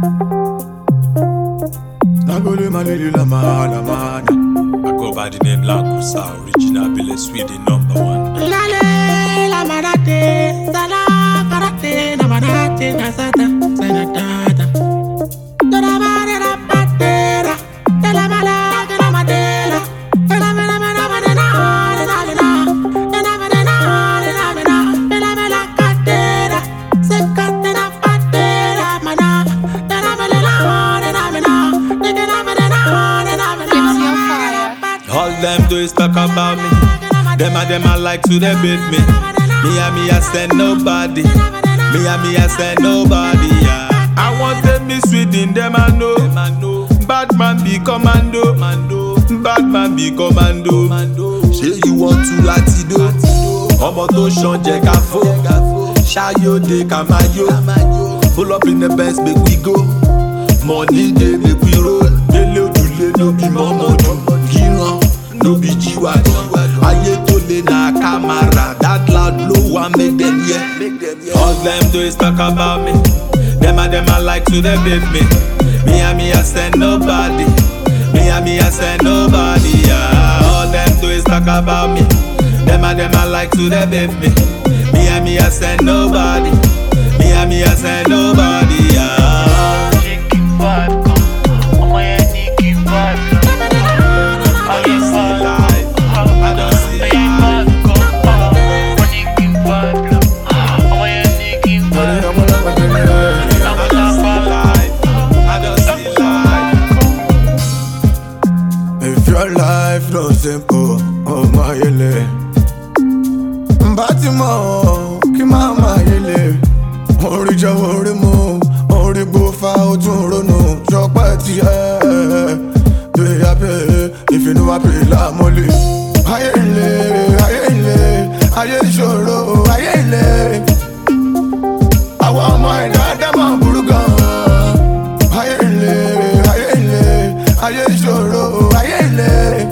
Nagole malili la mana. I go by the name Lakusa, original Billy Sweden #1. Lale la manate, sana karate na manate na sata sana tata. Dara bara patera, dela mala dela madela, dela mela mela madela, dela mela, dela mela dela mela, dela mela katera, sekate na patera mana, dela mela dela mela, dela mela dela mela. All them do is talk about me. Them a like to debate me. Me I send nobody. Me I send nobody. Yeah. I want them be Sweden, them I know. Bad man be commando. Bad man be commando. Say you want to Latido. Ọmọ tó ṣan jẹ ká fò. Ṣayó de Kamayo. Pull up in the Benz, make we go. Money dey make we roll. Dele odule no be mọ́mọ́dún. Gíran no be G-Wagon. Ayé tó lé na camera. That loud blow one make them hear. All them do is talk about me. Them a like to debate me. Me I send nobody. Me I send nobody. Yeah. All them do is talk about me. Them a like to debate me. Me I send nobody. Me I send nobody. Yeah. Shaking vibe, come on, my Nikki vibe. I don't see life. I don't see life. Nikki vibe, oh my Nikki vibe. I don't see life. If your life no simple, oh my yele. Batimo, ki mama yele. Ori jawo ori mu, ori gbofa otun ronu. Jope ti do you happy? If you know happy la mole. Aye ìṣòro, aye ile. Àwọn ọmọ ẹ̀dá dámọ̀ burú gan. Aye ìṣòro, aye ile.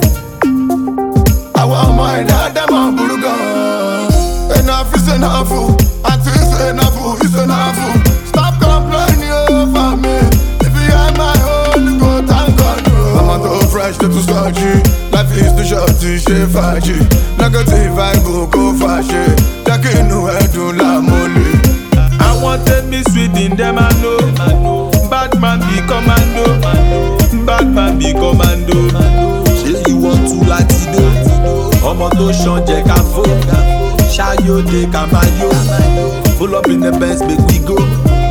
Àwọn ọmọ ẹ̀dá dámọ̀ burú gan. Enough is enough, until it's enough, it's enough. Stop complaining over me. If you have my own, go thank God. I'm on the fresh, little starchy. Life is too short to share faji. Negative vibe, go fashe. Take in the head, do la mole. I want them be Sweden, them I know. Bad man be commando. Bad man be commando. Say you want to Latido. Ọmọ tó ṣan jẹ ká fò. Ṣayó de Kamayo. Pull up in the Benz, make we go.